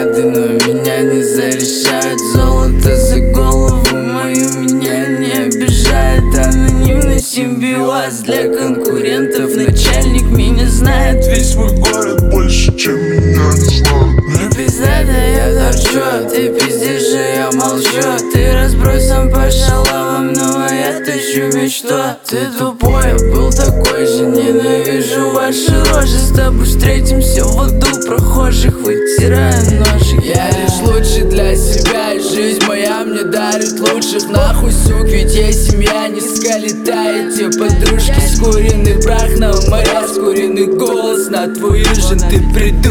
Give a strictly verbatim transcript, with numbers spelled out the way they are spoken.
взгляды, но меня не зарешают. Золото за голову мою меня не обижает. Анонимный симбиоз для конкурентов. Начальник меня знает, Весь мой город больше, чем меня не знает. не пиздата, я торчу, ты пиздишь, и я молчу. Ты разбросом по шалавам, но я тащу мечту. Ты тупой, я был такой же, ненавижу ваши рожи. С тобой встретимся в аду прохожих, вытирая ножик. Я лишь лучший для себя, и жизнь моя мне дарит лучших. Нахуй, сук, ведь есть семья, низко летаете подружки. Скуренный прах на моря, скуренный голос на твою жизнь. Ты придурок.